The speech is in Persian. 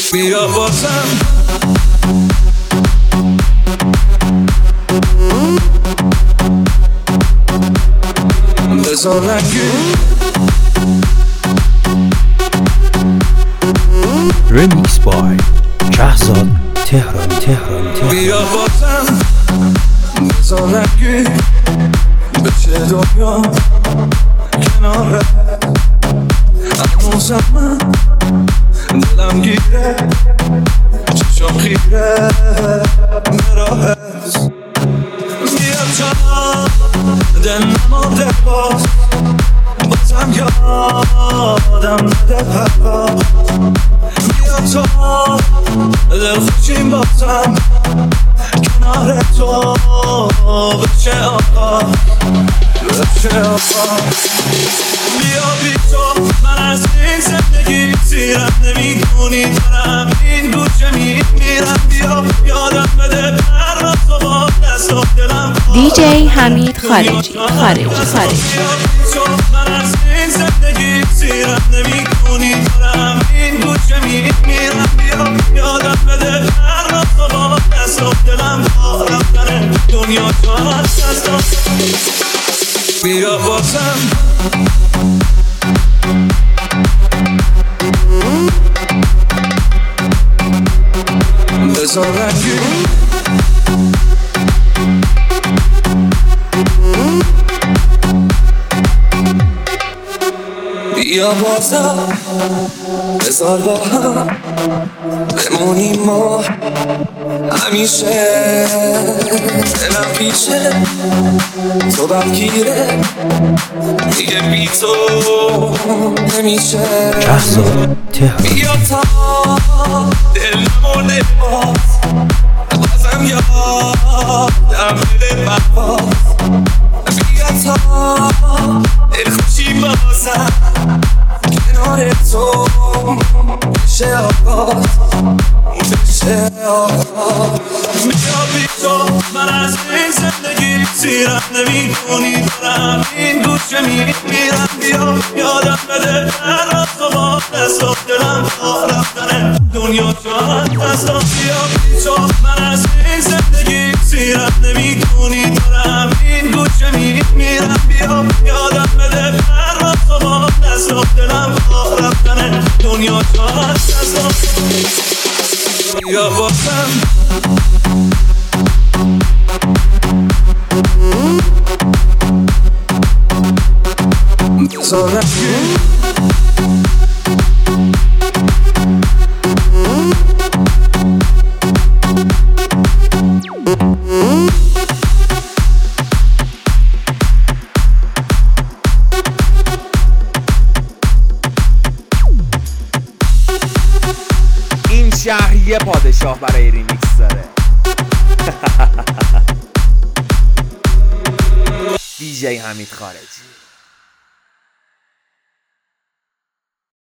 بیا بازم بزار رنگی رمیکس بای شهزاد تهران بیا بازم بزار رنگی بچه دنیا کناره هنوزم من دلم گیره چشم خیره مراهز بیا جا دل نماده باز بازم یادم نده پرواز بیا تا دل خوشیم بازم کنار تو بچه آقا بیا بی تو من از این زندگی سیرم نمی کنی دارم این گوشه میرم بیا یادم بده پرواز و با دست و دلم دیجی حمید خارجی بیا بی تو من از این زندگی سیرم نمی کنی دارم این گوشه میرم بیا یادم بده پرواز و با دست و دلم با رفتن دنیا جان دست بیا بازم بزار رنگی بیا بازم بزار با هم بمونیم ما همیشه دلم پیشه تو بگیره دیگه بی تو نمیشه شهزاد تهران بیا تا دل نمونه بازم یادم بده پرواز بیا تا دل خوشی بازم کنار تو بشه آغاز بشه آغاز بیا بی تو من از این زندگی سیرم نمی کنی دارم این گوشه میرم بیا یادم بده پرواز و با دست و دلم با رفتن دنیا جان دست بیا بی تو من از این زندگی سیرم نمی کنی دارم این گوشه میرم بیا یادم بده پرواز و با دست و دلم با رفتن دنیا جان دست بیا بازم بزار رنگی این شهر یه پادشاه برای ریمیکس داره. دیجی حمید خارجی.